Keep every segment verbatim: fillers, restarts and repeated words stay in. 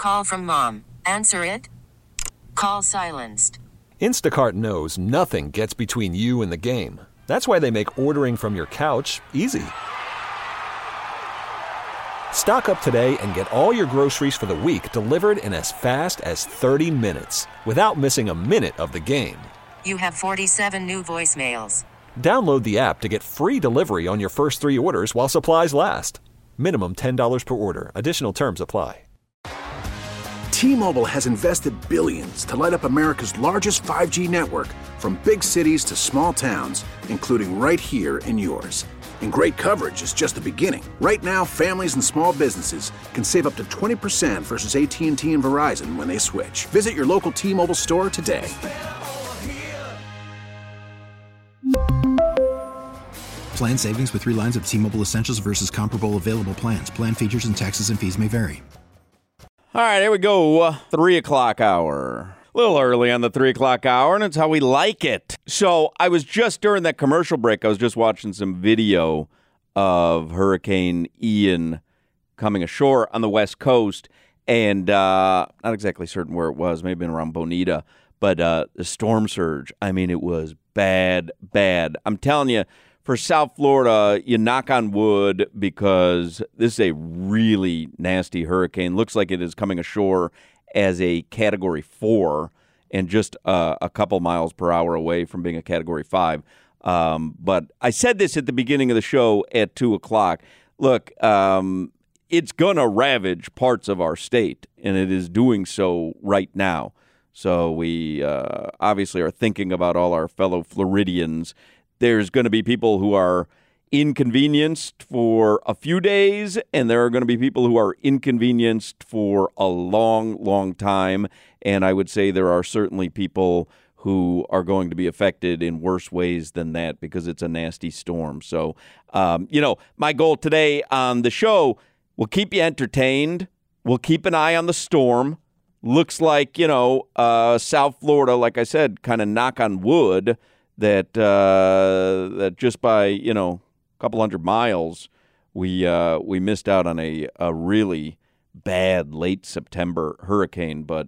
Call from mom. Answer it. Call silenced. Instacart knows nothing gets between you and the game. That's why they make ordering from your couch easy. Stock up today and get all your groceries for the week delivered in as fast as thirty minutes without missing a minute of the game. You have forty-seven new voicemails. Download the app to get free delivery on your first three orders while supplies last. Minimum ten dollars per order. Additional terms apply. T-Mobile has invested billions to light up America's largest five G network, from big cities to small towns, including right here in yours. And great coverage is just the beginning. Right now, families and small businesses can save up to twenty percent versus A T and T and Verizon when they switch. Visit your local T-Mobile store today. Plan savings with three lines of T-Mobile Essentials versus comparable available plans. Plan features and taxes and fees may vary. All right, here we go. Uh, three o'clock hour. A little early on the three o'clock hour, and it's how we like it. So I was just during that commercial break, I was just watching some video of Hurricane Ian coming ashore on the West Coast, and uh, not exactly certain where it was, maybe around Bonita, but uh, the storm surge, I mean, it was bad, bad. I'm telling you, for South Florida, you knock on wood because this is a really nasty hurricane. Looks like it is coming ashore as a Category four and just uh, a couple miles per hour away from being a Category five. Um, but I said this at the beginning of the show at two o'clock. Look, um, it's going to ravage parts of our state, and it is doing so right now. So we uh, obviously are thinking about all our fellow Floridians. There's going to be people who are inconvenienced for a few days, and there are going to be people who are inconvenienced for a long, long time. And I would say there are certainly people who are going to be affected in worse ways than that because it's a nasty storm. So, um, you know, my goal today on the show, we'll keep you entertained. We'll keep an eye on the storm. Looks like, you know, uh, South Florida, like I said, kind of knock on wood, that uh, that just by, you know, a couple hundred miles, we uh, we missed out on a, a really bad late September hurricane. But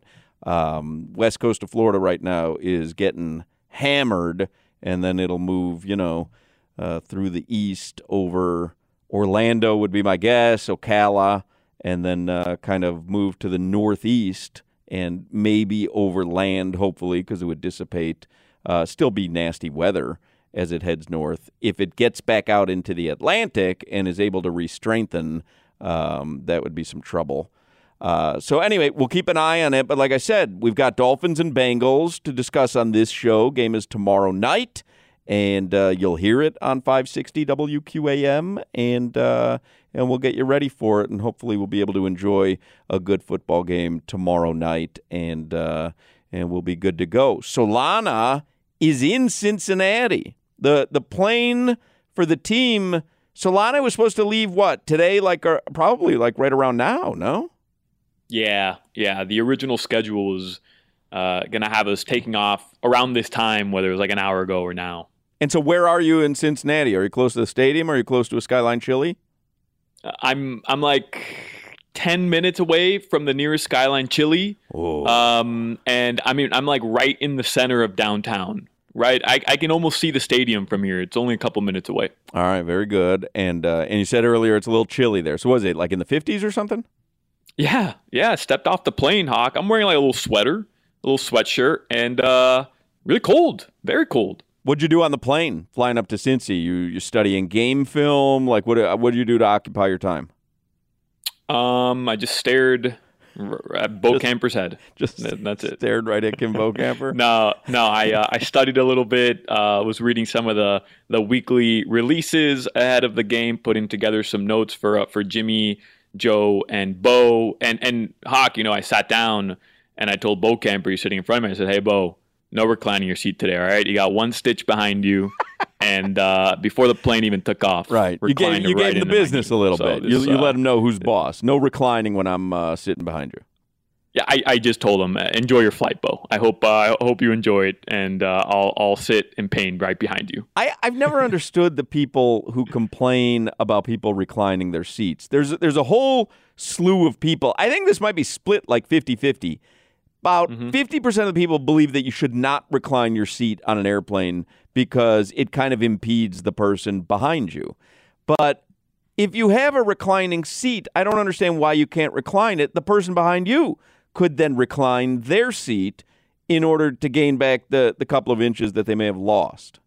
um, west coast of Florida right now is getting hammered, and then it'll move, you know, uh, through the east over Orlando would be my guess, Ocala, and then uh, kind of move to the northeast and maybe over land, hopefully, because it would dissipate. Uh, still be nasty weather as it heads north. If it gets back out into the Atlantic and is able to re-strengthen, um, that would be some trouble. Uh, so anyway, we'll keep an eye on it. But like I said, we've got Dolphins and Bengals to discuss on this show. Game is tomorrow night, and uh, you'll hear it on five sixty W Q A M, and uh, and we'll get you ready for it, and hopefully we'll be able to enjoy a good football game tomorrow night, and uh, and we'll be good to go. Solana is in Cincinnati. The the plane for the team, Solana was supposed to leave, what, today, like uh, probably like right around now, no? Yeah, yeah. The original schedule was uh, going to have us taking off around this time, whether it was like an hour ago or now. And so where are you in Cincinnati? Are you close to the stadium? Are you close to a Skyline Chili? Uh, I'm I'm like ten minutes away from the nearest Skyline Chili. Oh. Um, and I mean, I'm like right in the center of downtown, right? I, I can almost see the stadium from here. It's only a couple minutes away. All right, very good. And uh, and you said earlier it's a little chilly there. So was it like in the fifties or something? Yeah, yeah. Stepped off the plane, Hawk. I'm wearing like a little sweater, a little sweatshirt, and uh, really cold, very cold. What'd you do on the plane flying up to Cincy? You you studying game film? Like what what did you do to occupy your time? Um, I just stared at Bo Camper's head. Just that's it. Stared right at Kim Bo Camper. no, no. I uh, I studied a little bit. Uh, was reading some of the the weekly releases ahead of the game, putting together some notes for uh, for Jimmy, Joe, and Bo, and and Hawk. You know, I sat down and I told Bo Camper, he's sitting in front of me. I said, "Hey, Bo, no reclining your seat today. All right, you got one stitch behind you." And uh, before the plane even took off, right? You gave, you right gave the business a little so bit. this, You, you uh, let them know who's boss. No reclining when I'm uh, sitting behind you. Yeah, I, I just told him, enjoy your flight, Bo. I hope uh, I hope you enjoy it, and uh, I'll I'll sit in pain right behind you. I, I've never understood the people who complain about people reclining their seats. There's there's a whole slew of people. I think this might be split like fifty-fifty. About mm-hmm. fifty percent of the people believe that you should not recline your seat on an airplane because it kind of impedes the person behind you. But if you have a reclining seat, I don't understand why you can't recline it. The person behind you could then recline their seat in order to gain back the, the couple of inches that they may have lost.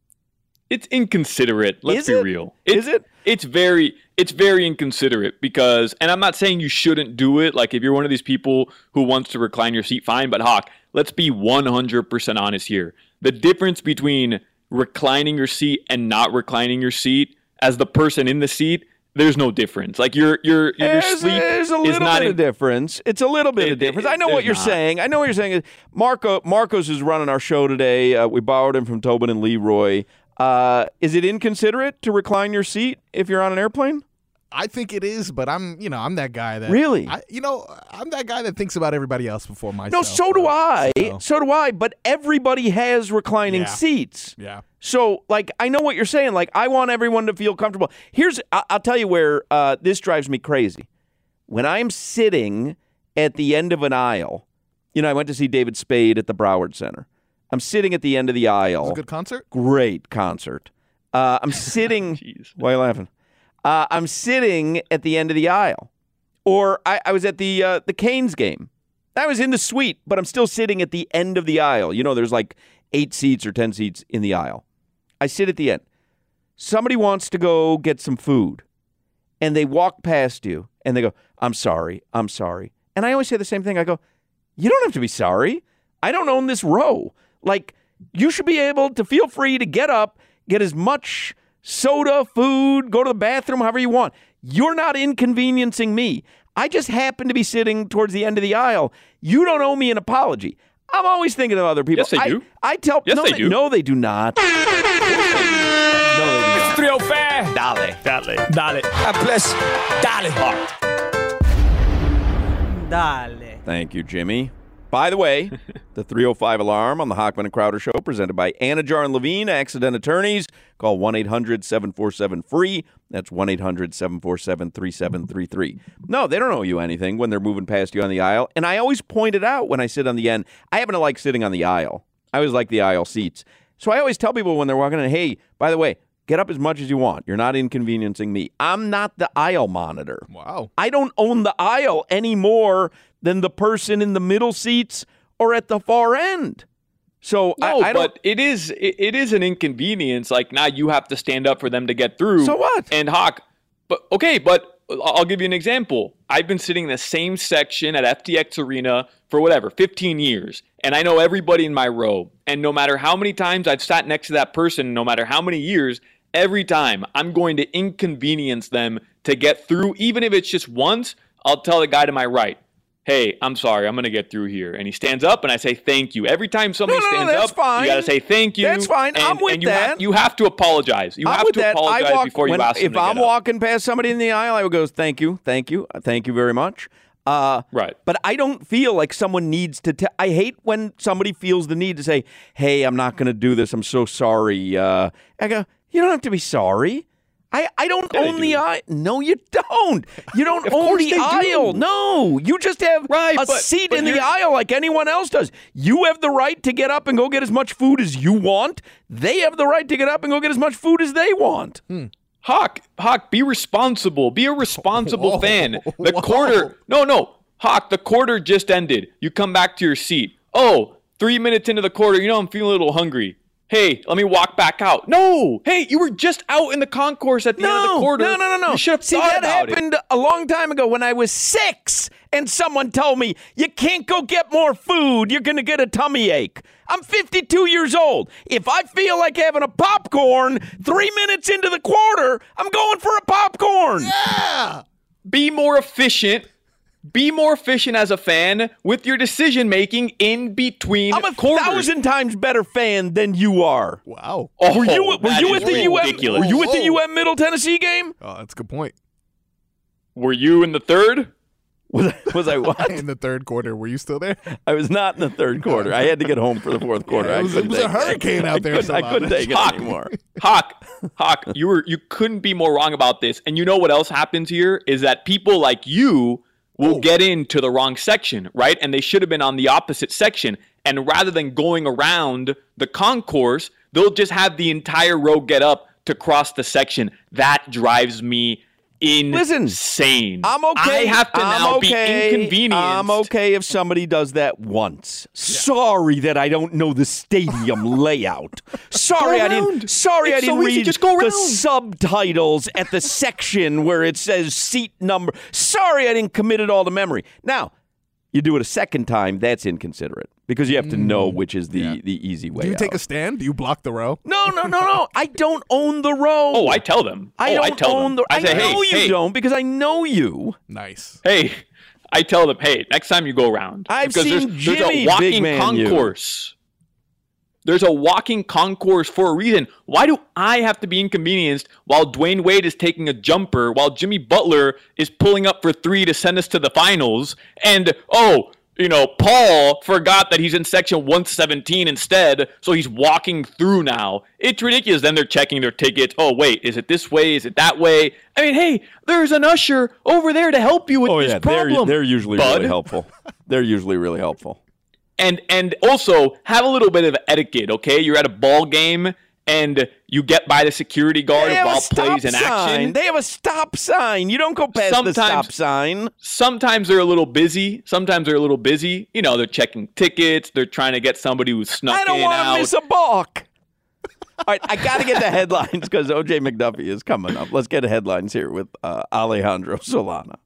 It's inconsiderate. Let's Is be it? real. It's, Is it? It's very, it's very inconsiderate because, and I'm not saying you shouldn't do it. Like if you're one of these people who wants to recline your seat, fine. But Hawk, let's be one hundred percent honest here. The difference between reclining your seat and not reclining your seat as the person in the seat, there's no difference. Like your your your there's, sleep there's a little is not bit in, of difference. It's a little bit it, of difference. It, I know what you're not. saying. I know what you're saying. Marco Marcos is running our show today. Uh, we borrowed him from Tobin and Leroy. Uh, is it inconsiderate to recline your seat if you're on an airplane? I think it is, but I'm, you know, I'm that guy that really, I, you know, I'm that guy that thinks about everybody else before myself. No, so do I. So, so do I. But everybody has reclining yeah. seats. Yeah. So, like, I know what you're saying. Like, I want everyone to feel comfortable. Here's, I- I'll tell you where uh, this drives me crazy. When I'm sitting at the end of an aisle, you know, I went to see David Spade at the Broward Center. I'm sitting at the end of the aisle. It was a good concert? Great concert. Uh, I'm sitting. Why are you laughing? Uh, I'm sitting at the end of the aisle. Or I, I was at the uh, the Canes game. I was in the suite, but I'm still sitting at the end of the aisle. You know, there's like eight seats or ten seats in the aisle. I sit at the end. Somebody wants to go get some food, and they walk past you, and they go, I'm sorry, I'm sorry. And I always say the same thing. I go, you don't have to be sorry. I don't own this row. Like, you should be able to feel free to get up, get as much soda, food, go to the bathroom, however you want. You're not inconveniencing me. I just happen to be sitting towards the end of the aisle. You don't owe me an apology. I'm always thinking of other people. Yes, they I, do. I tell yes, no, they, they do. No, they do not. No, they do not. three oh five. Dale. Dale. Dale. God bless. Dale. Dale. Thank you, Jimmy. By the way, the three oh five alarm on the Hochman and Crowder Show, presented by Anajar and Levine, Accident Attorneys. Call one eight hundred seven four seven free. That's one eight hundred seven four seven three seven three three. No, they don't owe you anything when they're moving past you on the aisle. And I always point it out when I sit on the end. I happen to like sitting on the aisle. I always like the aisle seats. So I always tell people when they're walking in, hey, by the way, get up as much as you want. You're not inconveniencing me. I'm not the aisle monitor. Wow. I don't own the aisle any more than the person in the middle seats or at the far end. So no, I, I don't. But it is it, it is an inconvenience. Like now you have to stand up for them to get through. So what? And Hawk, but okay, but I'll give you an example. I've been sitting in the same section at F T X Arena for whatever, fifteen years. And I know everybody in my row. And no matter how many times I've sat next to that person, no matter how many years, every time I'm going to inconvenience them to get through. Even if it's just once, I'll tell the guy to my right, hey, I'm sorry, I'm going to get through here. And he stands up and I say thank you. Every time somebody no, no, stands no, that's up, fine. you got to say thank you. That's fine. And, I'm with and you that. Have, you have to apologize. You I'm have with to that. apologize I walk, before you when, ask them If to I'm get up. walking past somebody in the aisle, I would go, thank you, thank you, thank you very much. Uh, right. But I don't feel like someone needs to t- I hate when somebody feels the need to say, hey, I'm not going to do this. I'm so sorry. Uh, I go, you don't have to be sorry. I, I don't Yeah, own do. the aisle. No, you don't. You don't Of own course the they do. aisle. No, you just have Right, a but- seat but in the you're- aisle like anyone else does. You have the right to get up and go get as much food as you want. They have the right to get up and go get as much food as they want. Hmm. Hawk, Hawk, be responsible. Be a responsible Whoa. fan. The Whoa. quarter, no, no, Hawk, the quarter just ended. You come back to your seat. Oh, three minutes into the quarter, you know I'm feeling a little hungry. Hey, let me walk back out. No, hey, you were just out in the concourse at the end of the quarter. No, no, no, no. You should have See, thought that about happened it. a long time ago when I was six, and someone told me, you can't go get more food. You're going to get a tummy ache. I'm fifty-two years old. If I feel like having a popcorn three minutes into the quarter, I'm going for a popcorn. Yeah. Be more efficient. Be more efficient as a fan with your decision making in between I'm a quarters. thousand times better fan than you are. Wow. Oh, Were you were that you is at the U M? ridiculous. Were you at the Whoa. U M Middle Tennessee game? Oh, that's a good point. Were you in the third? Was I, was I what? In the third quarter, were you still there? I was not in the third quarter. I had to get home for the fourth quarter. Yeah, it was, I it was a hurricane out there. I couldn't, I couldn't take it Hawk, anymore. Hawk, Hawk, you were you couldn't be more wrong about this. And you know what else happens here is that people like you will oh. get into the wrong section, right? And they should have been on the opposite section. And rather than going around the concourse, they'll just have the entire row get up to cross the section. That drives me insane. Listen, I'm okay. I have to I'm now okay. be inconvenienced. I'm okay if somebody does that once. Yeah. Sorry that I don't know the stadium layout. Sorry I didn't. Sorry it's I didn't so easy. read Just go the around. subtitles at the section where it says seat number. Sorry I didn't commit it all to memory. Now, you do it a second time. That's inconsiderate because you have to know which is the, yeah. the easy way. Do you out. take a stand? Do you block the row? No, no, no, no. I don't own the row. Oh, I tell them. I oh, don't I tell own them. the. I say, know hey, you hey, don't because I know you. Nice. Hey, I tell them, hey, next time you go around, I've because seen there's, Jimmy, there's a walking big man you. concourse. There's a walking concourse for a reason. Why do I have to be inconvenienced while Dwayne Wade is taking a jumper, while Jimmy Butler is pulling up for three to send us to the finals, and, oh, you know, Paul forgot that he's in section one seventeen instead, so he's walking through now. It's ridiculous. Then they're checking their tickets. Oh, wait, is it this way? Is it that way? I mean, hey, there's an usher over there to help you with oh, this yeah, problem. They're, they're usually bud. really helpful. They're usually really helpful. And and also have a little bit of etiquette, okay? You're at a ball game and you get by the security guard while plays in action. They have a stop sign. You don't go past sometimes, the stop sign. Sometimes they're a little busy. Sometimes they're a little busy. You know, they're checking tickets. They're trying to get somebody who's snuck in. I don't want out. to miss a balk. All right, I got to get the headlines because O J McDuffie is coming up. Let's get the headlines here with uh, Alejandro Solana.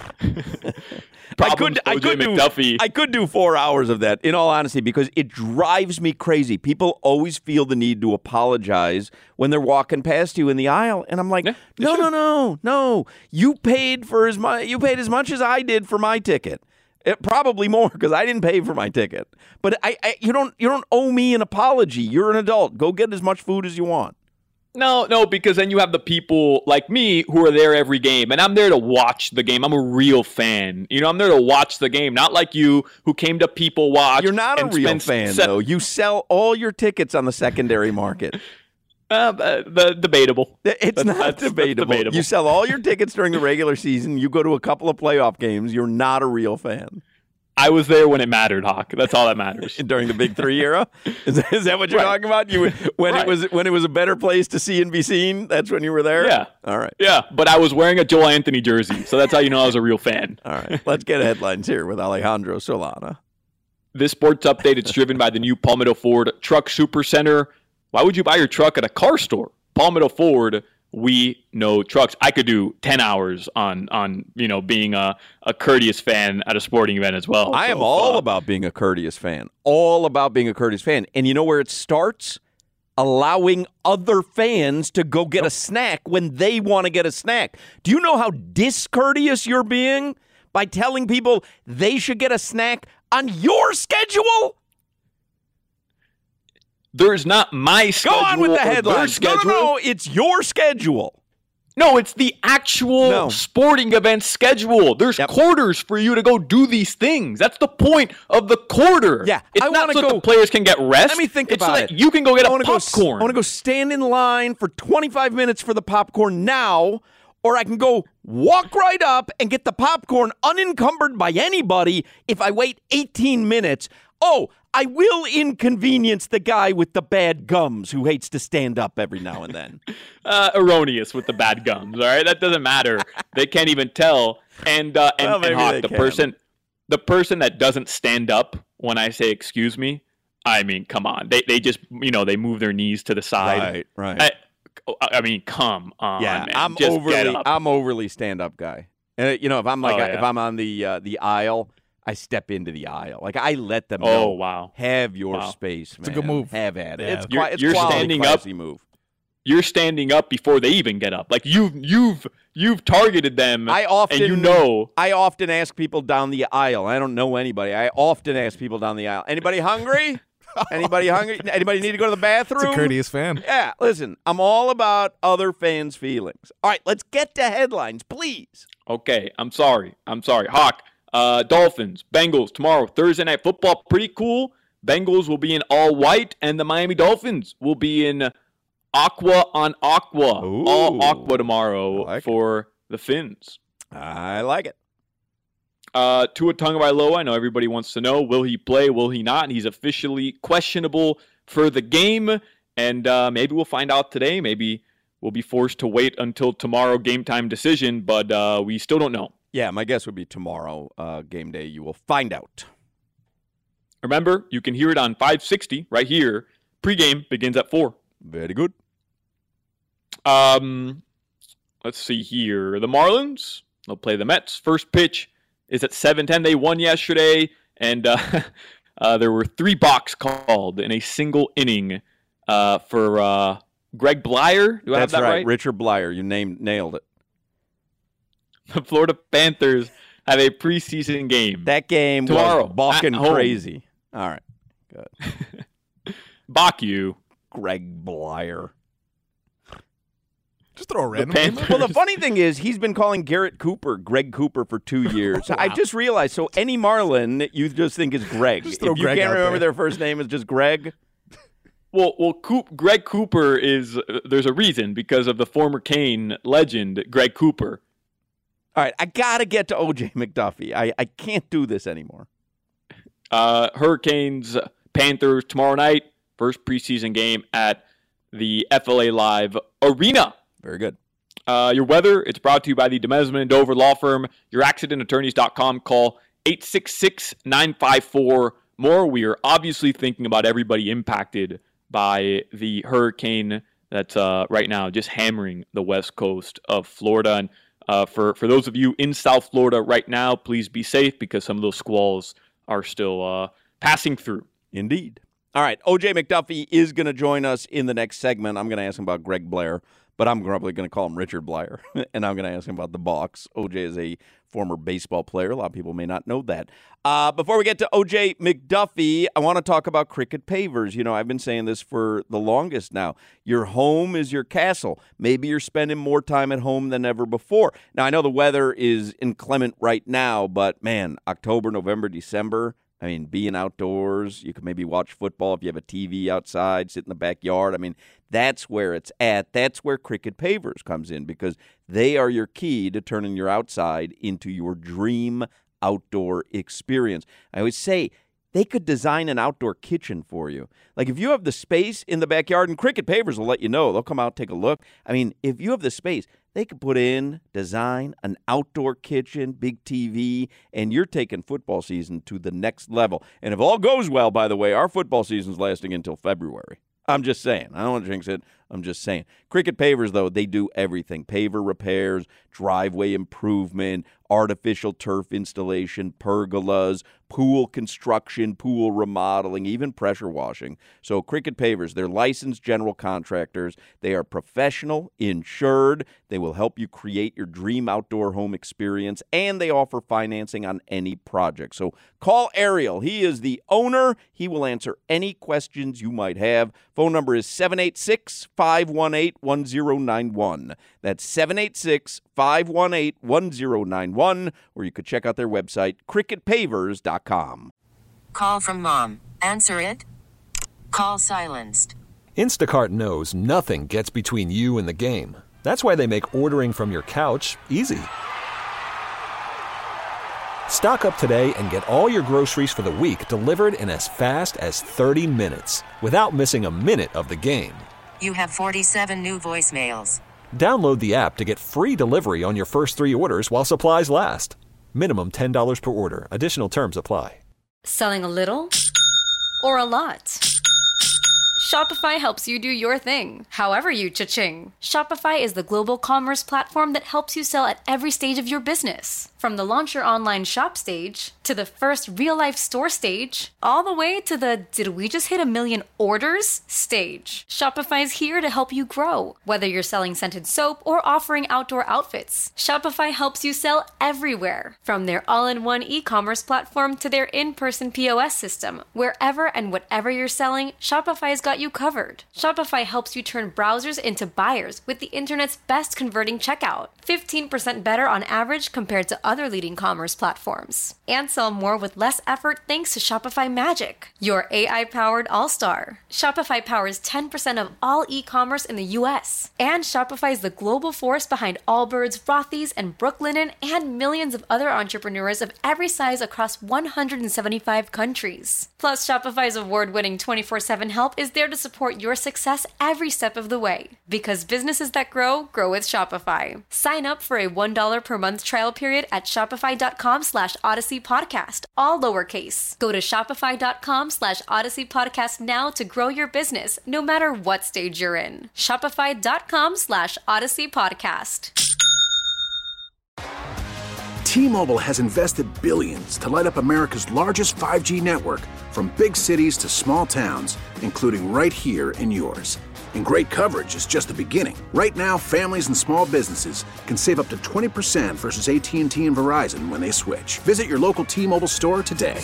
I could, I, could do, I could do four hours of that, in all honesty, because it drives me crazy. People always feel the need to apologize when they're walking past you in the aisle, and I'm like, yeah, no, sure. no, no, no. You paid for as much. You paid as much as I did for my ticket. It, probably more because I didn't pay for my ticket. But I, I, you don't, you don't owe me an apology. You're an adult. Go get as much food as you want. No, no, because then you have the people like me who are there every game, and I'm there to watch the game. I'm a real fan. You know, I'm there to watch the game, not like you who came to people watch. You're not a real fan, se- though. You sell all your tickets on the secondary market. Uh, the debatable. It's that's, not that's, debatable. that's debatable. You sell all your tickets during the regular season. You go to a couple of playoff games. You're not a real fan. I was there when it mattered, Hawk. That's all that matters. During the Big Three era, is, is that what you're right. talking about? You when right. it was when it was a better place to see and be seen. That's when you were there. Yeah. All right. Yeah, but I was wearing a Joel Anthony jersey, so that's how you know I was a real fan. All right. Let's get headlines here with Alejandro Solana. This sports update is driven by the new Palmetto Ford Truck Super Center. Why would you buy your truck at a car store? Palmetto Ford. We know trucks. I could do ten hours on, on you know, being a, a courteous fan at a sporting event as well. I so, am all uh, about being a courteous fan. All about being a courteous fan. And you know where it starts? Allowing other fans to go get a snack when they want to get a snack. Do you know how discourteous you're being by telling people they should get a snack on your schedule? There's not my schedule. Go on with the headlines. No, no, no, it's your schedule. No, it's the actual no. sporting event schedule. There's yep. quarters for you to go do these things. That's the point of the quarter. Yeah, it's I not so go, the players can get rest. Let me think it's about so it. That you can go get I a popcorn. Go, I want to go stand in line for twenty-five minutes for the popcorn now, or I can go walk right up and get the popcorn unencumbered by anybody if I wait eighteen minutes. Oh, I will inconvenience the guy with the bad gums who hates to stand up every now and then. uh, erroneous with the bad gums, all right? That doesn't matter. They can't even tell. And uh, and, well, and Hawk, the can. person the person that doesn't stand up when I say excuse me, I mean, come on. They they just, you know, they move their knees to the side. Right, right. I, I mean, come on, yeah, man. I'm just overly get up. I'm overly stand-up guy. And you know, if I'm like oh, a, yeah. if I'm on the uh, the aisle, I step into the aisle. Like, I let them oh, know. wow. Have your wow. space, man. It's a good move. Have at it. Yeah. It's, you're, qui- it's you're quality, standing classy up. move. You're standing up before they even get up. Like, you've, you've, you've targeted them, I often, and you know. I often ask people down the aisle. I don't know anybody. I often ask people down the aisle, anybody hungry? Anybody hungry? Anybody need to go to the bathroom? It's a courteous fan. Yeah, listen, I'm all about other fans' feelings. All right, let's get to headlines, please. Okay, I'm sorry. I'm sorry. Hawk, Uh, Dolphins, Bengals tomorrow, Thursday Night Football. Pretty cool. Bengals will be in all white, and the Miami Dolphins will be in aqua on aqua. Ooh, all aqua tomorrow like for the Fins. I like it. Uh, Tua Tagovailoa, I know everybody wants to know, will he play, will he not? He's officially questionable for the game, and uh, maybe we'll find out today. Maybe we'll be forced to wait until tomorrow game time decision, but uh, we still don't know. Yeah, my guess would be tomorrow, uh, game day. You will find out. Remember, you can hear it on five sixty right here. Pregame begins at four. Very good. Um, let's see here. The Marlins, they'll play the Mets. First pitch is at seven ten. They won yesterday, and uh, uh, there were three balks called in a single inning uh, for uh, Greg Blyer. Do I That's have that right. right? Richard Blyer. You named nailed it. The Florida Panthers have a preseason game. That game tomorrow, was balking at home. crazy. All right. Good. Balk you. Greg Blyer. Just throw a random Panthers. name out Well, there. the funny thing is, he's been calling Garrett Cooper Greg Cooper for two years. Wow. I just realized, so any Marlin you just think is Greg. Just If throw you Greg can't out remember there. their first name is just Greg. Well, well, Coop, Greg Cooper is, uh, there's a reason, because of the former Kane legend, Greg Cooper. All right, I got to get to O J McDuffie. I, I can't do this anymore. Uh, Hurricanes, Panthers tomorrow night. First preseason game at the F L A Live Arena. Very good. Uh, your weather, it's brought to you by the Demesman and Dover Law Firm. Your accident attorneys dot com. Call eight six six, nine five four, more. We are obviously thinking about everybody impacted by the hurricane that's uh, right now just hammering the west coast of Florida. And uh, for, for those of you in South Florida right now, please be safe because some of those squalls are still uh, passing through. Indeed. All right, O J McDuffie is going to join us in the next segment. I'm going to ask him about Greg Blair, but I'm probably going to call him Richard Blyer, and I'm going to ask him about the Bucs. O J is a former baseball player. A lot of people may not know that. Uh, before we get to O J McDuffie, I want to talk about Cricket Pavers. You know, I've been saying this for the longest now. Your home is your castle. Maybe you're spending more time at home than ever before. Now, I know the weather is inclement right now, but, man, October, November, December, I mean, being outdoors, you can maybe watch football if you have a T V outside, sit in the backyard. I mean, that's where it's at. That's where Cricket Pavers comes in because they are your key to turning your outside into your dream outdoor experience. I always say they could design an outdoor kitchen for you. Like if you have the space in the backyard, and Cricket Pavers will let you know. They'll come out, take a look. I mean, if you have the space, they could put in, design an outdoor kitchen, big T V, and you're taking football season to the next level. And if all goes well, by the way, our football season's lasting until February. I'm just saying. I don't want to jinx it. I'm just saying. Cricket Pavers, though, they do everything. Paver repairs, driveway improvement, artificial turf installation, pergolas, pool construction, pool remodeling, even pressure washing. So Cricket Pavers, they're licensed general contractors. They are professional, insured. They will help you create your dream outdoor home experience, and they offer financing on any project. So call Ariel. He is the owner. He will answer any questions you might have. Phone number is seven eight six, five one eight, one zero nine one. That's seven eight six, five one eight, one zero nine one, or you could check out their website, cricket pavers dot com. Call from mom. Answer it. Call silenced. Instacart knows nothing gets between you and the game. That's why they make ordering from your couch easy. Stock up today and get all your groceries for the week delivered in as fast as thirty minutes without missing a minute of the game. You have forty-seven new voicemails. Download the app to get free delivery on your first three orders while supplies last. Minimum ten dollars per order. Additional terms apply. Selling a little or a lot? Shopify helps you do your thing, however you cha-ching. Shopify is the global commerce platform that helps you sell at every stage of your business. From the launch your online shop stage, to the first real-life store stage, all the way to the did we just hit a million orders stage. Shopify's here to help you grow. Whether you're selling scented soap or offering outdoor outfits, Shopify helps you sell everywhere. From their all-in-one e-commerce platform to their in-person P O S system, wherever and whatever you're selling, Shopify's got you covered. Shopify helps you turn browsers into buyers with the internet's best converting checkout, fifteen percent better on average compared to other leading commerce platforms. And sell more with less effort thanks to Shopify Magic, your A I-powered all-star. Shopify powers ten percent of all e-commerce in the U S. And Shopify is the global force behind Allbirds, Rothy's, and Brooklinen, and millions of other entrepreneurs of every size across one hundred seventy-five countries. Plus, Shopify's award-winning twenty-four seven help is there to support your success every step of the way. Because businesses that grow, grow with Shopify. Sign up for a one dollar per month trial period at shopify.com slash Odyssey Podcast, all lowercase. Go to shopify.com slash Odyssey Podcast now to grow your business, no matter what stage you're in. Shopify.com slash Odyssey Podcast. T-Mobile has invested billions to light up America's largest five G network, from big cities to small towns, including right here in yours. And great coverage is just the beginning. Right now, families and small businesses can save up to twenty percent versus A T and T and Verizon when they switch. Visit your local T-Mobile store today.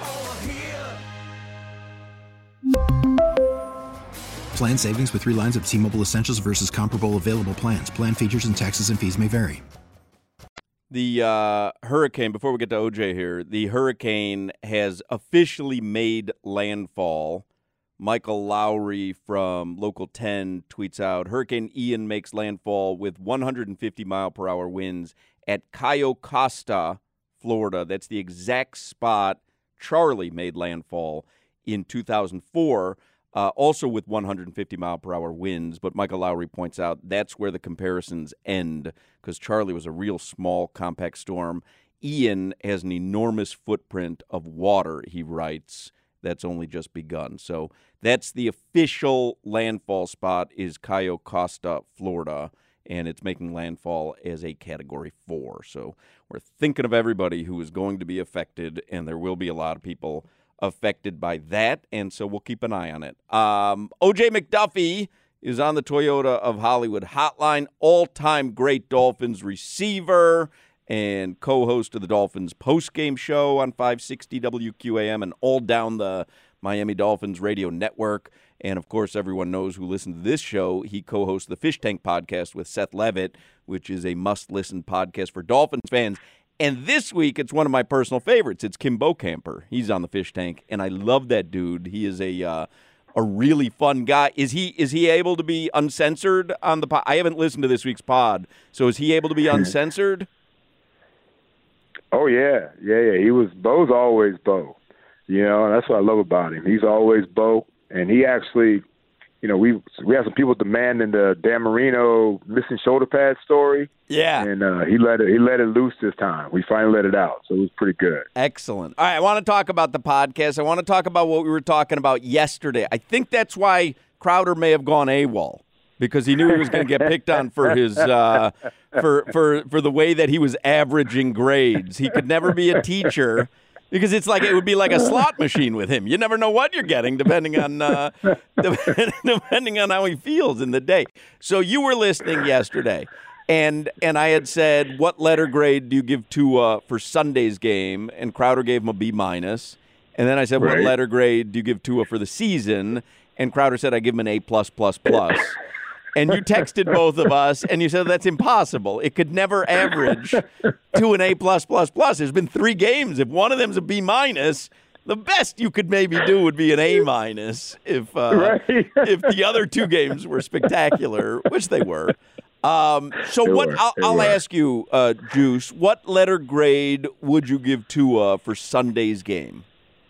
Plan savings with three lines of T-Mobile Essentials versus comparable available plans. Plan features and taxes and fees may vary. The uh, hurricane, before we get to O J here, the hurricane has officially made landfall. Michael Lowry from Local ten tweets out, Hurricane Ian makes landfall with one hundred fifty mile per hour winds at Cayo Costa, Florida. That's the exact spot Charlie made landfall in two thousand four, uh, also with one hundred fifty mile per hour winds. But Michael Lowry points out that's where the comparisons end, because Charlie was a real small, compact storm. Ian has an enormous footprint of water, he writes, that's only just begun. So that's the official landfall spot is Cayo Costa, Florida, and it's making landfall as a Category four. So we're thinking of everybody who is going to be affected, and there will be a lot of people affected by that, and so we'll keep an eye on it. Um, O J McDuffie is on the Toyota of Hollywood hotline, all-time great Dolphins receiver and co-host of the Dolphins postgame show on five sixty W Q A M and all down the Miami Dolphins radio network. And, of course, everyone knows who listens to this show. He co-hosts the Fish Tank podcast with Seth Levitt, which is a must-listen podcast for Dolphins fans. And this week, it's one of my personal favorites. It's Kim Bocamper. He's on the Fish Tank, and I love that dude. He is a uh, a really fun guy. Is he is he able to be uncensored on the pod? I haven't listened to this week's pod, so is he able to be uncensored? Oh, yeah. Yeah, yeah. He was, Bo's always Bo. You know, and that's what I love about him. He's always Bo. And he actually, you know, we we had some people demanding the Dan Marino missing shoulder pad story. Yeah. And uh, he let it he let it loose this time. We finally let it out. So it was pretty good. Excellent. All right, I want to talk about the podcast. I want to talk about what we were talking about yesterday. I think that's why Crowder may have gone AWOL, because he knew he was going to get picked on for his uh, for for for the way that he was averaging grades. He could never be a teacher because it's like it would be like a slot machine with him. You never know what you're getting depending on uh, depending on how he feels in the day. So you were listening yesterday, and and I had said, what letter grade do you give Tua for Sunday's game? And Crowder gave him a B minus. And then I said, right. What letter grade do you give Tua for the season? And Crowder said, I give him an A plus plus plus. And you texted both of us, and you said that's impossible. It could never average to an A plus plus plus. There's been three games. If one of them's a B minus, the best you could maybe do would be an A minus. If uh, right. if the other two games were spectacular, which they were. Um, so they what? Were. I'll, I'll ask you, uh, Juice. What letter grade would you give Tua for Sunday's game?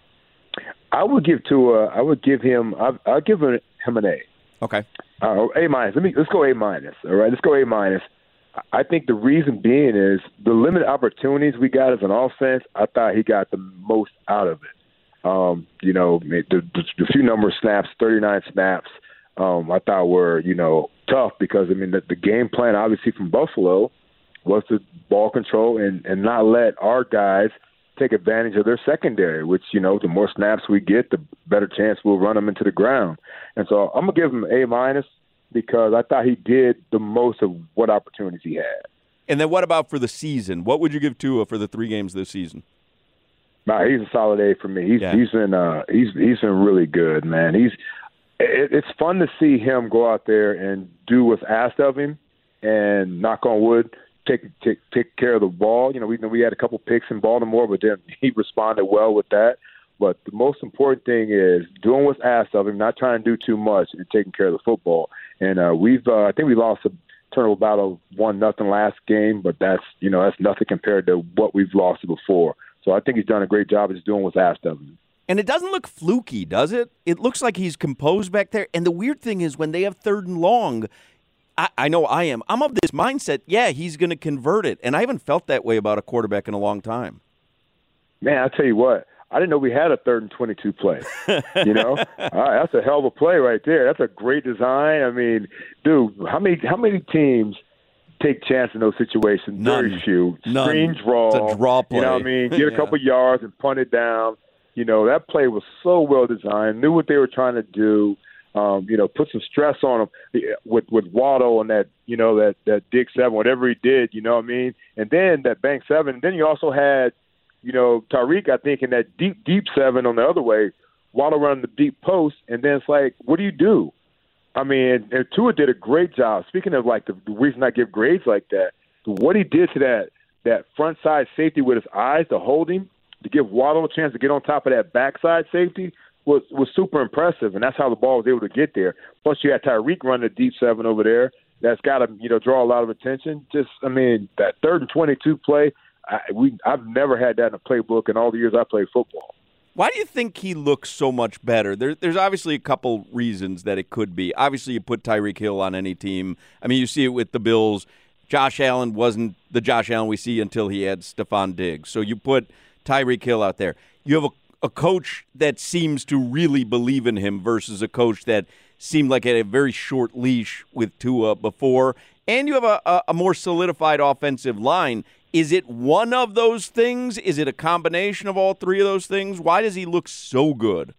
I would give Tua. I would give him. I'll, I'll give him an A. Okay. Uh, A minus. Let me let's go A minus. All right, let's go A minus. I think the reason being is the limited opportunities we got as an offense. I thought he got the most out of it. Um, you know, the, the, the few number of snaps, thirty-nine snaps, um, I thought were you know tough because I mean the, the game plan obviously from Buffalo was to ball control and, and not let our guys take advantage of their secondary, which, you know, the more snaps we get, the better chance we'll run them into the ground. And so I'm going to give him A minus because I thought he did the most of what opportunities he had. And then what about for the season? What would you give Tua for the three games this season? Nah, he's a solid A for me. He's yeah. he's been uh, he's he's been really good, man. He's it, it's fun to see him go out there and do what's asked of him, and knock on wood, take take take care of the ball. You know, we we had a couple picks in Baltimore, but then he responded well with that. But the most important thing is doing what's asked of him, not trying to do too much, and taking care of the football. And uh, we've uh, I think we lost a turnover battle one nothing last game, but that's you know that's nothing compared to what we've lost before. So I think he's done a great job of just doing what's asked of him. And it doesn't look fluky, does it? It looks like he's composed back there. And the weird thing is when they have third and long, I, I know I am. I'm of this mindset, yeah, he's going to convert it. And I haven't felt that way about a quarterback in a long time. Man, I tell you what, I didn't know we had a third and twenty-two play. You know, All right, that's a hell of a play right there. That's a great design. I mean, dude, how many how many teams take chance in those situations? None. Very few. None. Screen draw. It's a draw play. You know what I mean? Get a Yeah. couple yards and punt it down. You know, that play was so well designed, knew what they were trying to do, um, you know, put some stress on them with, with Waddle and that, you know, that, that dig seven, whatever he did, you know what I mean? And then that bank seven. And then you also had, you know, Tyreek, I think, in that deep, deep seven on the other way, Waddle running the deep post. And then it's like, what do you do? I mean, and Tua did a great job. Speaking of, like, the, the reason I give grades like that, what he did to that that front side safety with his eyes to hold him, to give Waddle a chance to get on top of that backside safety was was super impressive, and that's how the ball was able to get there. Plus, you had Tyreek running a deep seven over there. That's got to you know draw a lot of attention. Just, I mean, that third and twenty-two play, I, we I've never had that in a playbook in all the years I played football. Why do you think he looks so much better? There, there's obviously a couple reasons that it could be. Obviously, you put Tyreek Hill on any team. I mean, you see it with the Bills. Josh Allen wasn't the Josh Allen we see until he had Stephon Diggs. So you put Tyreek Hill out there. You have a, a coach that seems to really believe in him versus a coach that seemed like it had a very short leash with Tua before. And you have a, a, a more solidified offensive line. Is it one of those things? Is it a combination of all three of those things? Why does he look so good?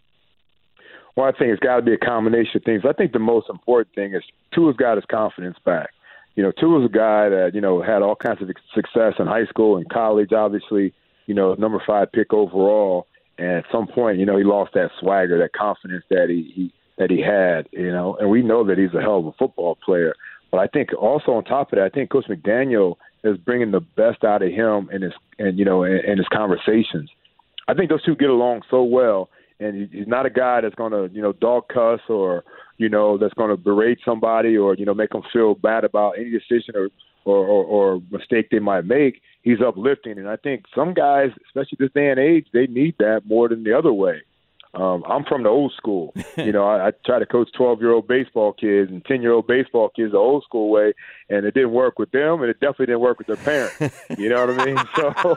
Well, I think it's got to be a combination of things. I think the most important thing is Tua's got his confidence back. You know, Tua's a guy that, you know, had all kinds of success in high school and college, obviously, you know, number five pick overall. And at some point, you know, he lost that swagger, that confidence that he, he that he had, you know, and we know that he's a hell of a football player. But I think also on top of that, I think Coach McDaniel is bringing the best out of him in his, and you know, in, in his conversations. I think those two get along so well, and he's not a guy that's going to, you know, dog cuss or, you know, that's going to berate somebody or, you know, make them feel bad about any decision or, or, or, or mistake they might make. He's uplifting, and I think some guys, especially this day and age, they need that more than the other way. Um, I'm from the old school. You know, I, I try to coach twelve-year-old baseball kids and ten-year-old baseball kids the old school way, and it didn't work with them, and it definitely didn't work with their parents. You know what I mean? So,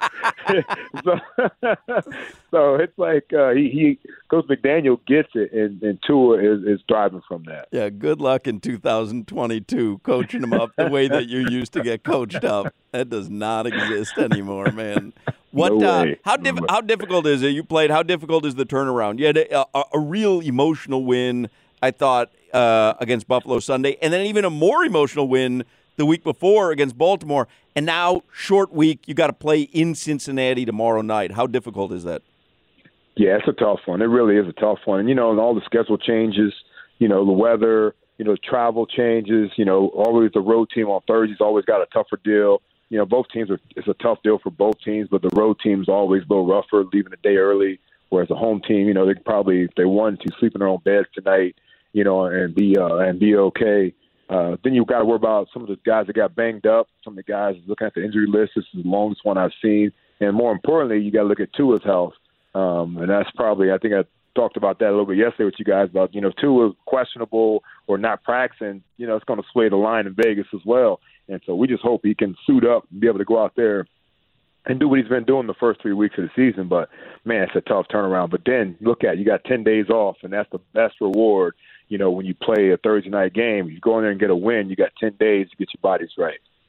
so, so it's like uh, he, he, Coach McDaniel gets it, and, and Tua is, is driving from that. Yeah, good luck in two thousand twenty-two coaching them up the way that you used to get coached up. That does not exist anymore, man. What? No uh, way. how diff- No way. how difficult is it? You played. How difficult is the turnaround? You had a, a, a real emotional win, I thought, uh, against Buffalo Sunday, and then even a more emotional win the week before against Baltimore. And now, short week, you got to play in Cincinnati tomorrow night. How difficult is that? Yeah, it's a tough one. It really is a tough one. And, you know, and all the schedule changes, you know, the weather, you know, travel changes, you know, always the road team on Thursdays always got a tougher deal. You know, both teams are, it's a tough deal for both teams, but the road team's always a little rougher, leaving a day early, whereas the home team, you know, they could probably, if they wanted to, sleep in their own beds tonight, you know, and be uh, and be okay. Uh, then you've got to worry about some of the guys that got banged up, some of the guys looking at the injury list. This is the longest one I've seen. And more importantly, you got to look at Tua's health. Um, and that's probably, I think I talked about that a little bit yesterday with you guys about, you know, Tua questionable or not practicing, you know, it's going to sway the line in Vegas as well. And so we just hope he can suit up and be able to go out there and do what he's been doing the first three weeks of the season. But, man, it's a tough turnaround. But then look at it, you got ten days off, and that's the best reward. You know, when you play a Thursday night game, you go in there and get a win, you got ten days to get your bodies right.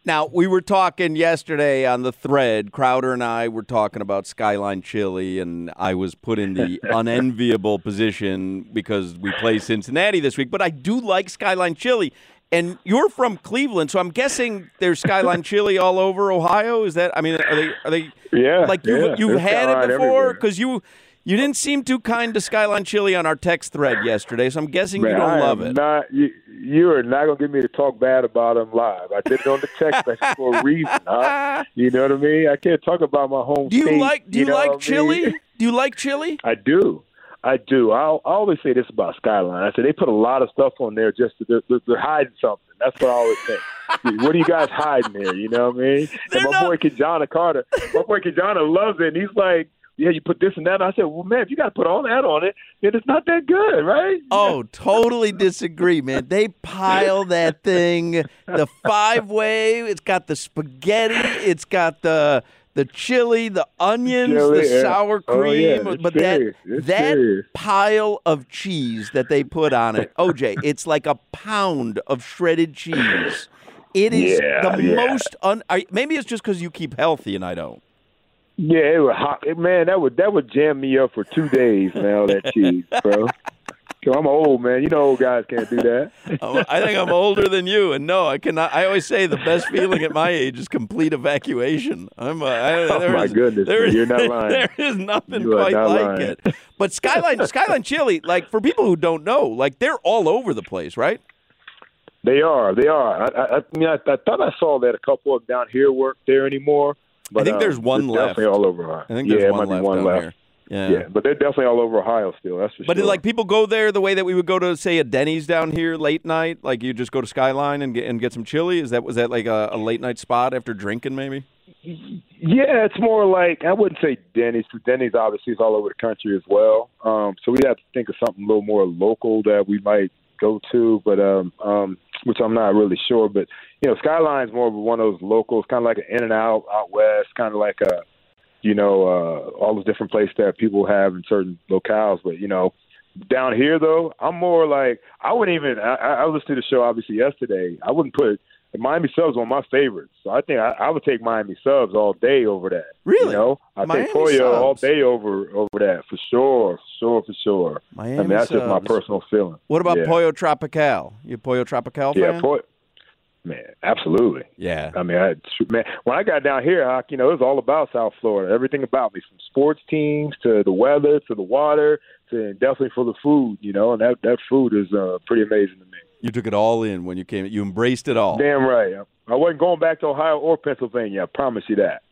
Now, we were talking yesterday on the thread. Crowder and I were talking about Skyline Chili, and I was put in the unenviable position because we play Cincinnati this week. But I do like Skyline Chili. And you're from Cleveland, so I'm guessing there's Skyline Chili all over Ohio. Is that? I mean, are they? Are they? Yeah. Like you've yeah. you've There's had Skyline it before everywhere. because you you didn't seem too kind to Skyline Chili on our text thread yesterday. So I'm guessing Man, you don't I love am it. Not, you, you are not going to get me to talk bad about them live. I did it on the text message for a reason. Huh? You know what I mean? I can't talk about my home Do you state, like Do you, know like what I chili? mean? Do you like chili? I do. I do. I, I always say this about Skyline. I say they put a lot of stuff on there just to, they're, they're hiding something. That's what I always think. What are you guys hiding there? You know what I mean? And my not- boy Kijana Carter, my boy Kijana loves it. And he's like, yeah, you put this and that. And I said, well, man, if you got to put all that on it, then it's not that good, right? Oh, totally disagree, man. They pile that thing, the five-way. It's got the spaghetti. It's got the the chili, the onions, Chili, the yeah. sour Oh, cream. yeah, it's but serious. that It's that serious. pile of cheese that they put on it, O J, it's like a pound of shredded cheese. It is Yeah, the yeah. most. Un- I, maybe it's just because you keep healthy and I don't. Yeah, it was hot. Man, that would that would jam me up for two days, man, all that cheese, bro. 'Cause I'm old, man. You know old guys can't do that. I'm- I think I'm older than you, and no, I cannot. I always say the best feeling at my age is complete evacuation. I'm. Uh, I, Oh, there my is- goodness, there is- you're not lying. There is nothing You are quite not like lying. it. But Skyline, Skyline Chili, like for people who don't know, like they're all over the place, right? They are. They are. I, I, I mean, I, I thought I saw that a couple of them down here work there anymore. But, I think um, there's one they're left. Definitely all over Ohio. I think yeah, there's it one might be left one down left. here. Yeah. Yeah, but they're definitely all over Ohio still. That's for But sure. did, like people go there the way that we would go to say a Denny's down here late night, like you just go to Skyline and get and get some chili. Is that was that like a, a late night spot after drinking maybe? Yeah, it's more like, I wouldn't say Denny's, because Denny's obviously is all over the country as well. Um, so we have to think of something a little more local that we might go to, but um, um, which I'm not really sure. But, you know, Skyline's more of one of those locals, kind of like an In-N-Out out west, kind of like a, you know, uh, all the different places that people have in certain locales. But, you know, down here, though, I'm more like, I wouldn't even, I, I listened to the show obviously yesterday. I wouldn't put, Miami Subs one of my favorites. So I think I, I would take Miami Subs all day over that. Really? You know, I Miami take Pollo all Subs? day over over that for sure, for sure, for sure. Miami I mean, that's just my Subs. personal feeling. What about yeah. Pollo Tropical? You a Pollo Tropical Yeah, fan? Pollo. Man, absolutely. Yeah. I mean, I, man, when I got down here, I, you know, it was all about South Florida. Everything about me, from sports teams to the weather to the water to definitely for the food. You know, and that that food is uh, pretty amazing to me. You took it all in when you came. You embraced it all. Damn right. I wasn't going back to Ohio or Pennsylvania. I promise you that.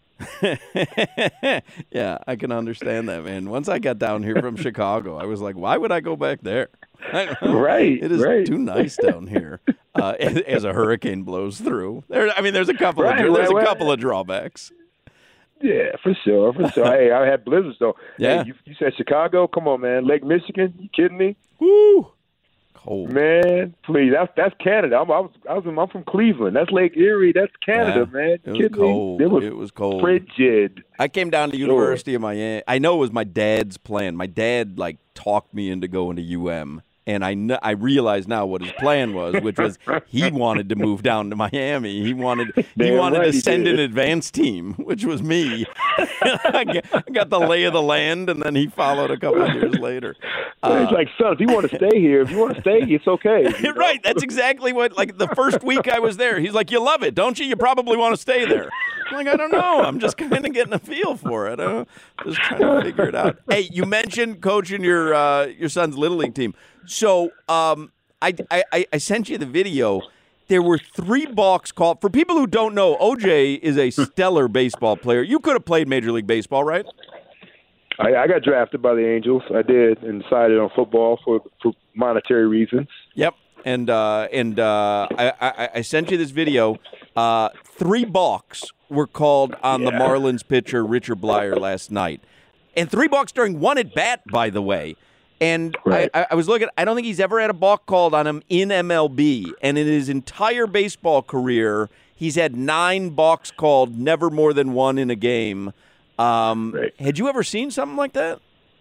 Yeah, I can understand that, man. Once I got down here from Chicago, I was like, why would I go back there? Right, It is right. too nice down here. Uh, as, as a hurricane blows through, there. I mean, there's a couple. Right, of, there's right, a right. couple of drawbacks. Yeah, for sure, for sure. Hey, I had blizzards though. Yeah. Hey, you, you said Chicago? Come on, man. Lake Michigan? You kidding me? Woo! Cold. Man, please. That's that's Canada. I'm I was, I was I'm from Cleveland. That's Lake Erie. That's Canada, Yeah, man. It You was kidding cold. me? It was, It was cold. frigid. I came down to University of Miami. I know it was my dad's plan. My dad like talked me into going to U M, and I kn- I realize now what his plan was, which was he wanted to move down to Miami. He wanted he Damn wanted right to he send did. an advance team, which was me. I got- I got the lay of the land, and then he followed a couple of years later. Uh, it's like, son, if you want to stay here, if you want to stay, it's okay. you know? Right, that's exactly what. Like the first week I was there, he's like, "You love it, don't you? You probably want to stay there." I'm like, "I don't know. I'm just kind of getting a feel for it. I'm just trying to figure it out." Hey, you mentioned coaching your uh, your son's little league team. So um, I, I I sent you the video. There were three balks called. For people who don't know, O J is a stellar baseball player. You could have played Major League Baseball, right? I, I got drafted by the Angels. I did, and decided on football for for monetary reasons. Yep. And uh, and uh, I, I, I sent you this video. Uh, three balks were called on the Yeah. Marlins pitcher Richard Blyer last night, and three balks during one at bat, by the way. And Right. I, I was looking. I don't think he's ever had a balk called on him in M L B, and in his entire baseball career, he's had nine balks called, never more than one in a game. Um, Right. Had you ever seen something like that?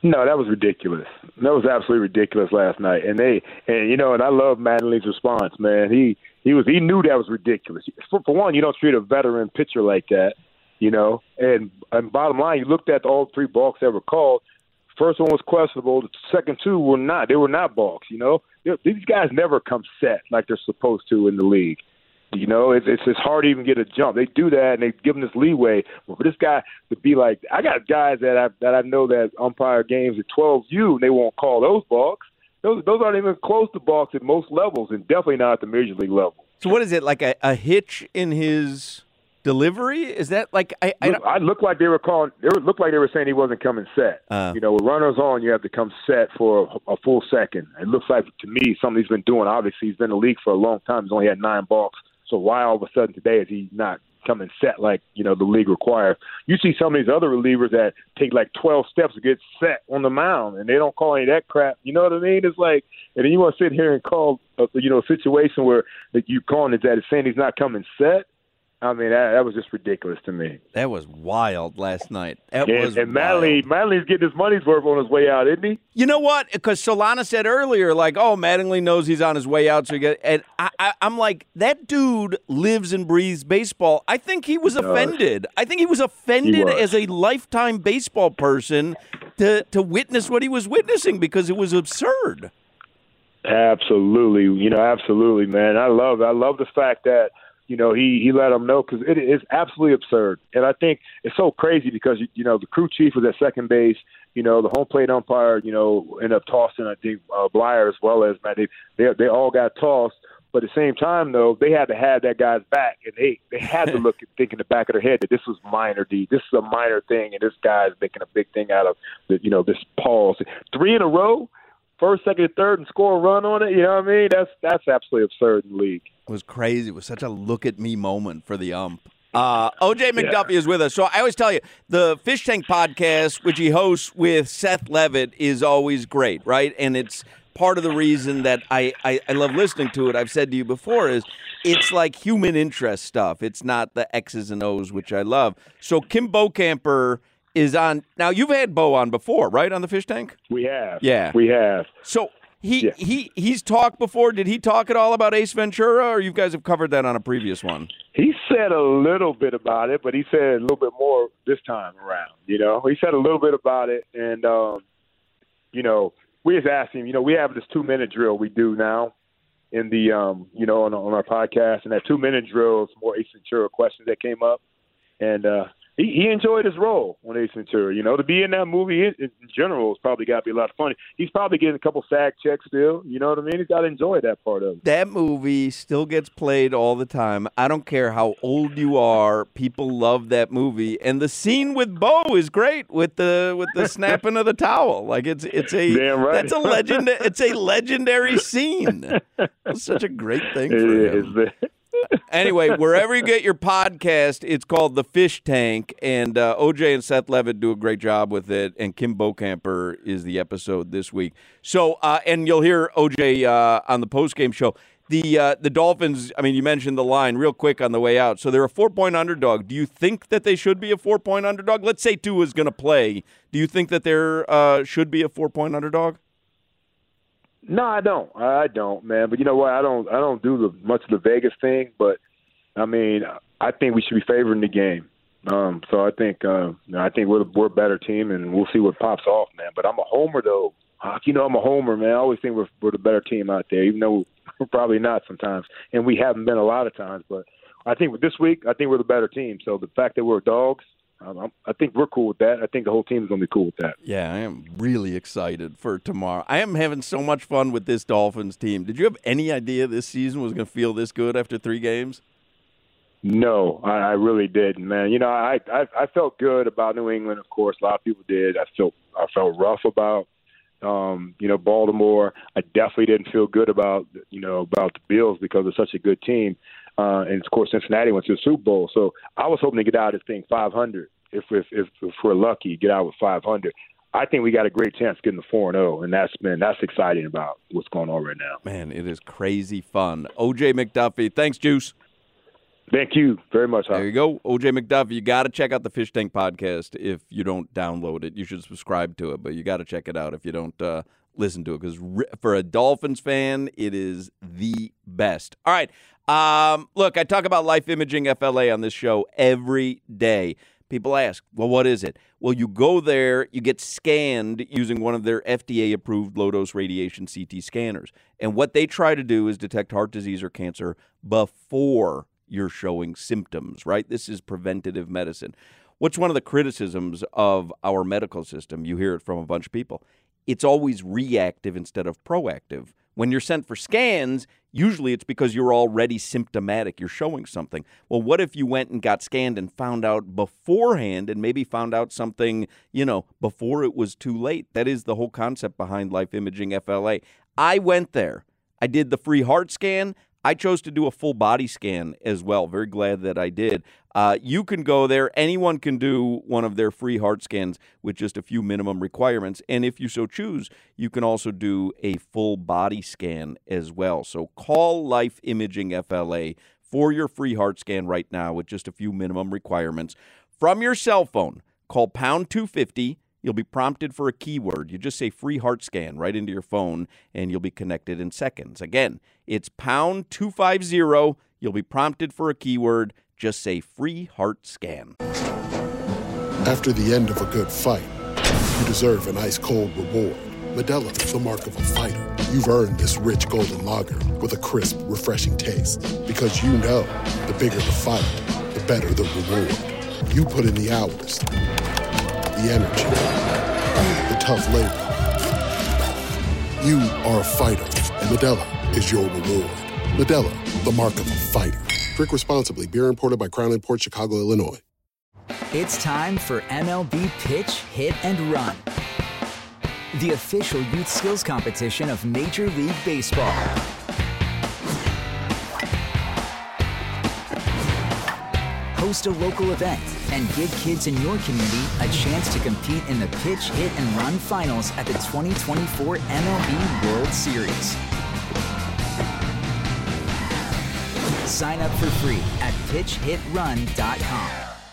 No, that was ridiculous. That was absolutely ridiculous last night. And they, and you know, and I love Mattingly's response, man. He he was he knew that was ridiculous. For, for one, you don't treat a veteran pitcher like that, you know. And and bottom line, you looked at all three balks that were called. First one was questionable. The second two were not. They were not balks, you know. These guys never come set like they're supposed to in the league. You know, it's, it's it's hard to even get a jump. They do that, and they give him this leeway. But for this guy to be like, I got guys that I that I know that umpire games at twelve U, and they won't call those balks. Those those aren't even close to balks at most levels, and definitely not at the major league level. So what is it, like a, a hitch in his delivery? Is that like I? I, I looked like they were calling. It looked like they were saying he wasn't coming set. Uh, you know, with runners on, you have to come set for a, a full second. It looks like to me something he's been doing. Obviously, he's been in the league for a long time. He's only had nine balks. So why all of a sudden today is he not coming set like, you know, the league requires? You see some of these other relievers that take like twelve steps to get set on the mound, and they don't call any of that crap. You know what I mean? It's like, and then you want to sit here and call, a, you know, a situation where that you calling it that is saying he's not coming set. I mean, that, that was just ridiculous to me. That was wild last night. That and, was and Mattingly, Mattingly's getting his money's worth on his way out, isn't he? You know what? Because Solana said earlier, like, oh, Mattingly knows he's on his way out. So he get, and I, I, I'm like, that dude lives and breathes baseball. I think he was offended. I think he was offended he was. as a lifetime baseball person to, to witness what he was witnessing because it was absurd. Absolutely. You know, absolutely, man. I love I love the fact that, you know, he, he let them know because it is absolutely absurd. And I think it's so crazy because, you know, the crew chief was at second base. You know, the home plate umpire, you know, ended up tossing, I think, uh, Blyer as well as Matt. They, they, they all got tossed. But at the same time, though, they had to have that guy's back. And they, they had to look and think in the back of their head that this was minor, D. This is a minor thing, and this guy's making a big thing out of, the, you know, this pause. Three in a row? First, second, and third, and score a run on it. You know what I mean? That's that's absolutely absurd in the league. It was crazy. It was such a look-at-me moment for the ump. Uh, O J McDuffie yeah. is with us. So I always tell you, the Fish Tank podcast, which he hosts with Seth Levitt, is always great, right? And it's part of the reason that I, I, I love listening to it. I've said to you before is it's like human interest stuff. It's not the X's and O's, which I love. So Kim Bokamper is on. Now, you've had Bo on before, right, on the Fish Tank? We have. Yeah. We have. So he yeah. he he's talked before. Did he talk at all about Ace Ventura, or you guys have covered that on a previous one? He said a little bit about it, but he said a little bit more this time around. You know, he said a little bit about it, and, um, you know, we just asked him, you know, we have this two-minute drill we do now in the, um, you know, on, on our podcast, and that two-minute drill is more Ace Ventura questions that came up, and uh, he, he enjoyed his role on Ace Ventura. You know, to be in that movie in, in general has probably got to be a lot of fun. He's probably getting a couple SAG checks still. You know what I mean? He's got to enjoy that part of it. That movie still gets played all the time. I don't care how old you are. People love that movie, and the scene with Bo is great with the with the snapping of the towel. Like it's it's a Damn right. that's a legend. It's a legendary scene. It's such a great thing for it him. Is. Anyway, wherever you get your podcast, it's called The Fish Tank, and uh, O J and Seth Levitt do a great job with it, and Kim Bokamper is the episode this week. So, uh, and you'll hear O J uh, on the postgame show. The uh, the Dolphins, I mean, you mentioned the line real quick on the way out. So they're a four-point underdog. Do you think that they should be a four-point underdog? Let's say Tua is going to play. Do you think that there uh, should be a four-point underdog? No, I don't. I don't, man. But you know what? I don't. I don't do the much of the Vegas thing. But I mean, I think we should be favoring the game. Um, so I think, uh, I think we're we're a better team, and we'll see what pops off, man. But I'm a homer, though. You know, I'm a homer, man. I always think we're we're the better team out there, even though we're probably not sometimes, and we haven't been a lot of times. But I think with this week, I think we're the better team. So the fact that we're dogs. Um, I think we're cool with that. I think the whole team is going to be cool with that. Yeah, I am really excited for tomorrow. I am having so much fun with this Dolphins team. Did you have any idea this season was going to feel this good after three games? No, I, I really didn't, man. You know, I, I I felt good about New England, of course. A lot of people did. I felt I felt rough about, um, you know, Baltimore. I definitely didn't feel good about, you know, about the Bills because they're such a good team. Uh, and, of course, Cincinnati went to the Super Bowl. So I was hoping to get out of this thing five hundred. If, if if if we're lucky, get out with five hundred. I think we got a great chance getting the four and oh, and that's been that's exciting about what's going on right now. Man, it is crazy fun. O J McDuffie, thanks, Juice. Thank you very much. Huh? There you go. O J McDuff, you got to check out the Fish Tank podcast if you don't download it. You should subscribe to it, but you got to check it out if you don't uh, listen to it, because re- for a Dolphins fan, it is the best. All right. Um, look, I talk about Life Imaging F L A on this show every day. People ask, well, what is it? Well, you go there, you get scanned using one of their F D A-approved low-dose radiation C T scanners. And what they try to do is detect heart disease or cancer before you're showing symptoms, right? This is preventative medicine. What's one of the criticisms of our medical system? You hear it from a bunch of people. It's always reactive instead of proactive. When you're sent for scans, usually it's because you're already symptomatic. You're showing something. Well, what if you went and got scanned and found out beforehand and maybe found out something, you know, before it was too late? That is the whole concept behind Life Imaging F L A. I went there. I did the free heart scan. I chose to do a full body scan as well. Very glad that I did. Uh, you can go there. Anyone can do one of their free heart scans with just a few minimum requirements. And if you so choose, you can also do a full body scan as well. So call Life Imaging F L A for your free heart scan right now with just a few minimum requirements. From your cell phone, call pound two fifty. You'll be prompted for a keyword. You just say free heart scan right into your phone, and you'll be connected in seconds. Again, it's pound two fifty. You'll be prompted for a keyword. Just say free heart scan. After the end of a good fight, you deserve an ice-cold reward. Modelo is the mark of a fighter. You've earned this rich golden lager with a crisp, refreshing taste. Because you know, the bigger the fight, the better the reward. You put in the hours, the energy, the tough labor. You are a fighter, and Modelo is your reward. Modelo, the mark of a fighter. Drink responsibly. Beer imported by Crown Imports, Chicago, Illinois. It's time for M L B Pitch, Hit, and Run, the official youth skills competition of Major League Baseball. Host a local event and give kids in your community a chance to compete in the Pitch, Hit, and Run finals at the twenty twenty-four M L B World Series. Sign up for free at pitch hit run dot com.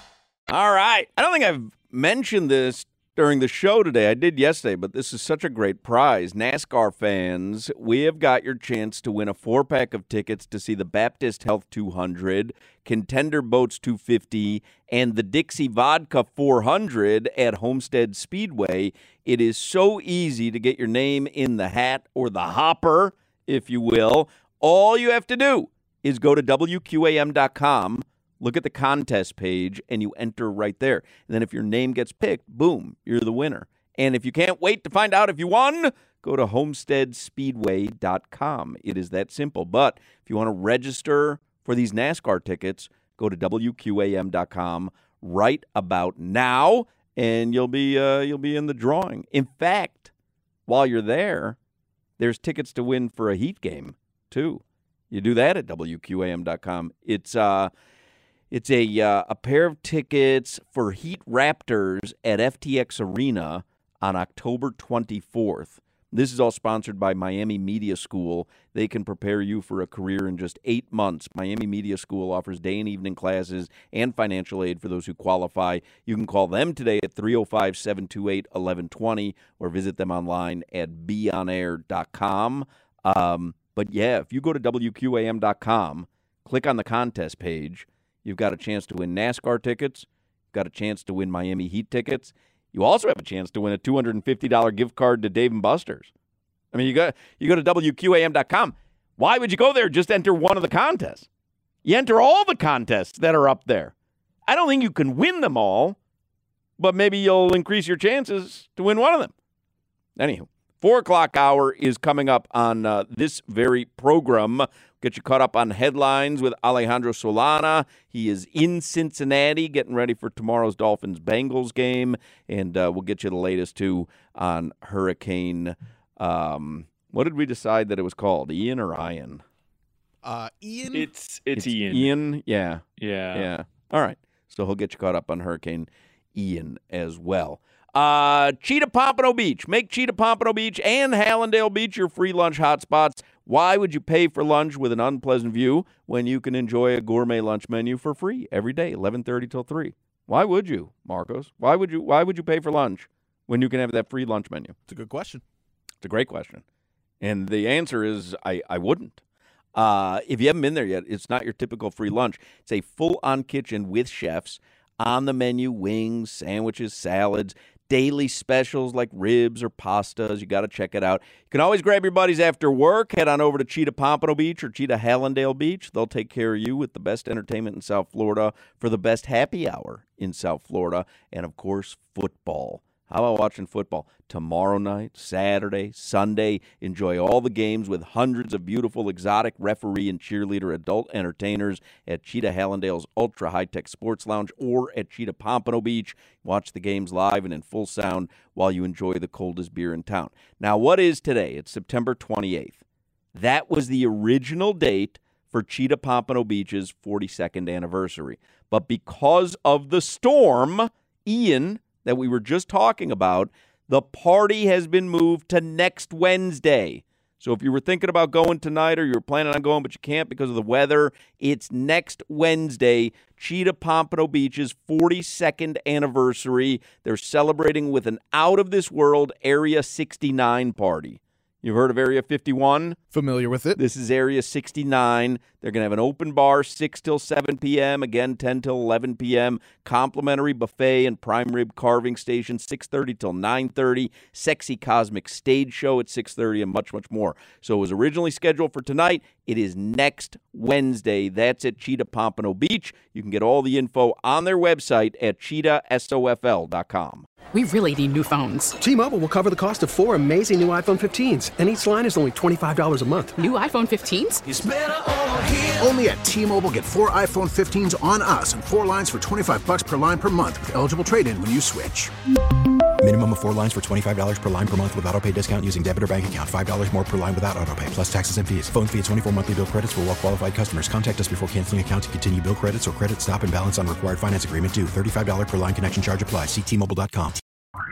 All right. I don't think I've mentioned this during the show today. I did yesterday, but this is such a great prize. NASCAR fans, we have got your chance to win a four-pack of tickets to see the Baptist Health two hundred, Contender Boats two fifty, and the Dixie Vodka four hundred at Homestead Speedway. It is so easy to get your name in the hat, or the hopper, if you will. All you have to do is go to W Q A M dot com, look at the contest page, and you enter right there. And then if your name gets picked, boom, you're the winner. And if you can't wait to find out if you won, go to homestead speedway dot com. It is that simple. But if you want to register for these NASCAR tickets, go to W Q A M dot com right about now, and you'll be uh, you'll be in the drawing. In fact, while you're there, there's tickets to win for a Heat game, too. You do that at W Q A M dot com. It's uh, it's a uh, a pair of tickets for Heat Raptors at F T X Arena on October twenty-fourth. This is all sponsored by Miami Media School. They can prepare you for a career in just eight months. Miami Media School offers day and evening classes and financial aid for those who qualify. You can call them today at three oh five, seven two eight, one one two zero or visit them online at be on air dot com. Um, But, yeah, if you go to W Q A M dot com, click on the contest page, you've got a chance to win NASCAR tickets, you've got a chance to win Miami Heat tickets. You also have a chance to win a two hundred fifty dollars gift card to Dave and Buster's. I mean, you go, you go to W Q A M dot com. Why would you go there? Just enter one of the contests. You enter all the contests that are up there. I don't think you can win them all, but maybe you'll increase your chances to win one of them. Anywho. Four o'clock hour is coming up on uh, this very program. Get you caught up on headlines with Alejandro Solana. He is in Cincinnati getting ready for tomorrow's Dolphins-Bengals game. And uh, we'll get you the latest, too, on Hurricane. Um, what did we decide that it was called? Ian or Ian? Uh, Ian? It's, it's, it's Ian. Ian? Yeah. Yeah. Yeah. All right. So he'll get you caught up on Hurricane Ian as well. Uh, Cheetah Pompano Beach. Make Cheetah Pompano Beach and Hallandale Beach your free lunch hotspots. Why would you pay for lunch with an unpleasant view when you can enjoy a gourmet lunch menu for free every day, eleven thirty till three? Why would you, Marcos? Why would you Why would you pay for lunch when you can have that free lunch menu? It's a good question. It's a great question. And the answer is I, I wouldn't. Uh, if you haven't been there yet, it's not your typical free lunch. It's a full-on kitchen with chefs. On the menu, wings, sandwiches, salads, daily specials like ribs or pastas. You got to check it out. You can always grab your buddies after work. Head on over to Cheetah Pompano Beach or Cheetah Hallandale Beach. They'll take care of you with the best entertainment in South Florida for the best happy hour in South Florida. And, of course, football. How about watching football? Tomorrow night, Saturday, Sunday. Enjoy all the games with hundreds of beautiful exotic referee and cheerleader adult entertainers at Cheetah Hallandale's Ultra High-Tech Sports Lounge or at Cheetah Pompano Beach. Watch the games live and in full sound while you enjoy the coldest beer in town. Now, what is today? It's September twenty-eighth. That was the original date for Cheetah Pompano Beach's forty-second anniversary. But because of the storm, Ian, that we were just talking about, the party has been moved to next Wednesday. So if you were thinking about going tonight or you were planning on going but you can't because of the weather, it's next Wednesday, Cheetah Pompano Beach's forty-second anniversary. They're celebrating with an out-of-this-world Area sixty-nine party. You've heard of Area fifty-one? Familiar with it. This is Area sixty-nine. They're going to have an open bar six till seven p.m., again ten till eleven p.m., complimentary buffet and prime rib carving station six thirty till nine thirty, sexy cosmic stage show at six thirty, and much, much more. So it was originally scheduled for tonight. It is next Wednesday. That's at Cheetah Pompano Beach. You can get all the info on their website at cheetah sofl dot com. We really need new phones. T-Mobile will cover the cost of four amazing new iPhone fifteens, and each line is only twenty-five dollars a month. New iPhone fifteens? It's better over here. Only at T-Mobile, get four iPhone fifteens on us and four lines for twenty-five dollars per line per month with eligible trade-in when you switch. Minimum of four lines for twenty-five dollars per line per month with autopay discount using debit or bank account. five dollars more per line without autopay, plus taxes and fees. Phone fee at twenty-four monthly bill credits for well-qualified customers. Contact us before canceling account to continue bill credits or credit stop and balance on required finance agreement due. thirty-five dollars per line connection charge applies. See T Mobile dot com.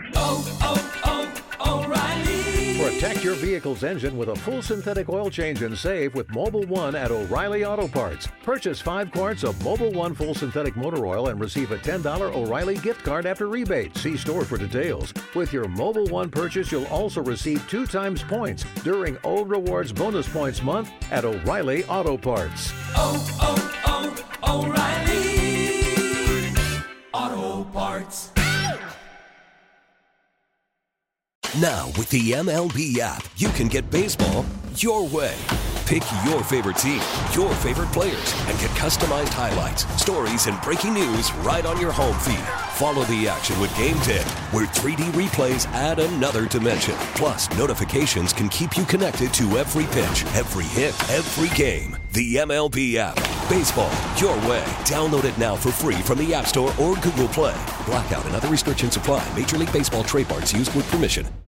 Oh, oh, oh, O'Reilly. Protect your vehicle's engine with a full synthetic oil change and save with Mobil one at O'Reilly Auto Parts. Purchase five quarts of Mobil one full synthetic motor oil and receive a ten dollars O'Reilly gift card after rebate. See store for details. With your Mobil one purchase, you'll also receive two times points during O Rewards Bonus Points Month at O'Reilly Auto Parts. Oh, oh, oh, O'Reilly Auto Parts. Now, with the M L B app, you can get baseball your way. Pick your favorite team, your favorite players, and get customized highlights, stories, and breaking news right on your home feed. Follow the action with Game Day, where three D replays add another dimension. Plus, notifications can keep you connected to every pitch, every hit, every game. The M L B app. Baseball your way. Download it now for free from the App Store or Google Play. Blackout and other restrictions apply. Major League Baseball trademarks used with permission.